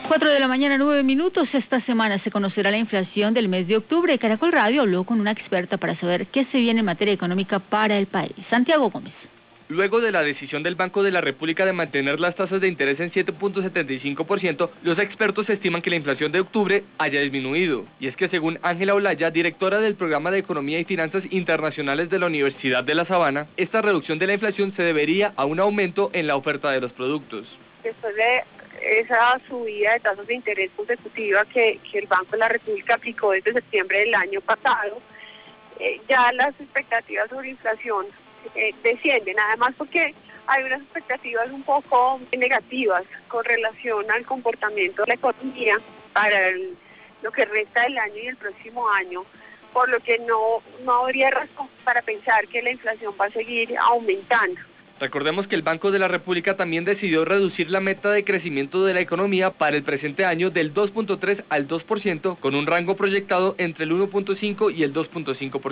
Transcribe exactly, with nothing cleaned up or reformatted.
Cuatro de la mañana, nueve minutos. Esta semana se conocerá la inflación del mes de octubre. Caracol Radio habló con una experta para saber qué se viene en materia económica para el país. Santiago Gómez. Luego de la decisión del Banco de la República de mantener las tasas de interés en siete punto setenta y cinco por ciento, los expertos estiman que la inflación de octubre haya disminuido. Y es que según Ángela Olaya, directora del Programa de Economía y Finanzas Internacionales de la Universidad de La Sabana, esta reducción de la inflación se debería a un aumento en la oferta de los productos. Después de esa subida de tasas de interés consecutiva que, que el Banco de la República aplicó desde septiembre del año pasado, eh, ya las expectativas sobre inflación eh, descienden, además porque hay unas expectativas un poco negativas con relación al comportamiento de la economía para el, lo que resta del año y el próximo año, por lo que no, no habría razón para pensar que la inflación va a seguir aumentando. Recordemos que el Banco de la República también decidió reducir la meta de crecimiento de la economía para el presente año del dos punto tres al dos por ciento, con un rango proyectado entre el uno punto cinco y el dos punto cinco por ciento.